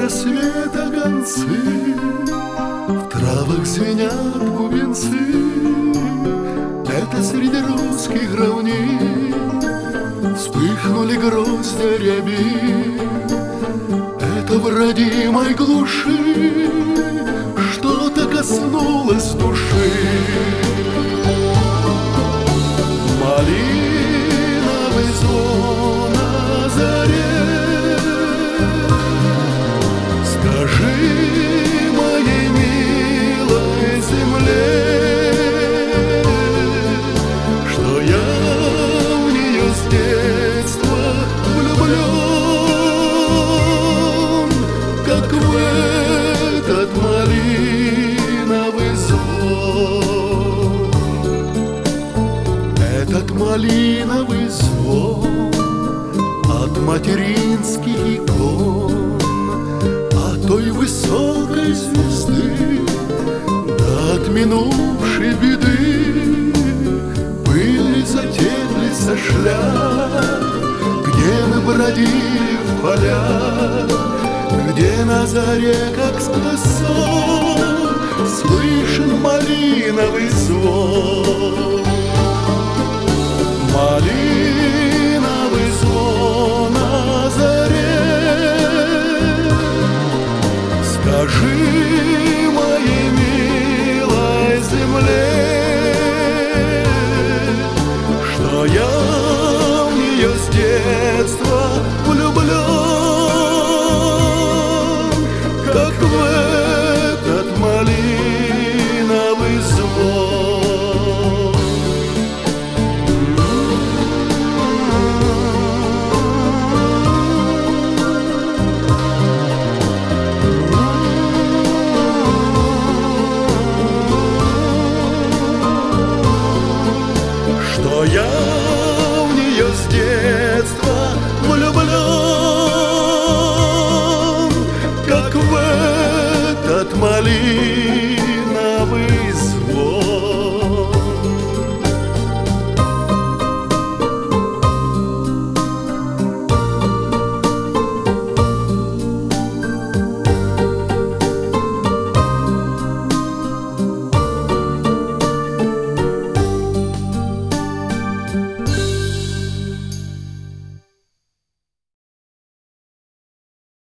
рассвета гонцы, в травах звенят бубенцы. Это среди русских равнин вспыхнули грозди ряби. Это в родимой глуши что-то коснулось души. Малиновый звон на заре, скажи моей милой земле, что я в нее с детства влюблен, как в этот малиновый звон. Этот малиновый звон от материнских икон, от той высокой звезды да от минувшей беды. Были затеплись шляп, где мы бродили в полях, где на заре, как сквозь сон, слышен малиновый звон. Малиновый звон на заре, скажи моей милой земле, что я в нее с детства влюблен, как в этот малиновый звон. Что я в нее с детства влюблен, как в этот малиновый